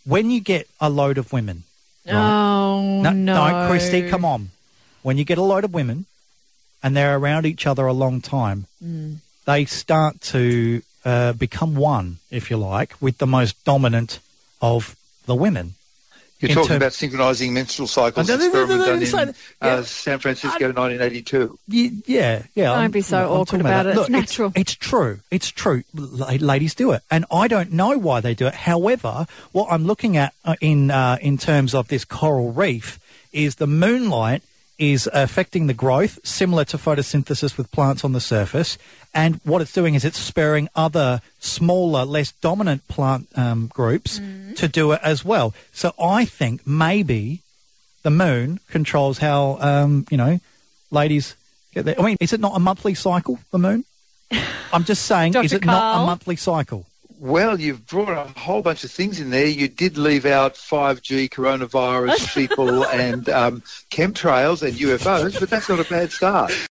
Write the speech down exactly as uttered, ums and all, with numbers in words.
when you get a load of women... Right? Oh, no. no. No, Christy, come on. When you get a load of women and they're around each other a long time, mm. they start to uh, become one, if you like, with the most dominant of the women. You're talking term- about synchronising menstrual cycles, no, no, experiment no, no, no, done so, in yeah. uh, San Francisco in nineteen eighty-two. Yeah, yeah. Don't I'm, be so I'm awkward about, about it. Look, it's natural. It's, it's true. It's true. Ladies do it. And I don't know why they do it. However, what I'm looking at in uh, in terms of this coral reef is the moonlight is affecting the growth, similar to photosynthesis with plants on the surface. And what it's doing is it's spurring other smaller, less dominant plant um, groups mm. to do it as well. So I think maybe the moon controls how, um, you know, ladies get there. I mean, is it not a monthly cycle, the moon? I'm just saying, is it Carl? not a monthly cycle? Well, you've brought a whole bunch of things in there. You did leave out five G, coronavirus, people, and um, chemtrails and U F Os, but that's not a bad start.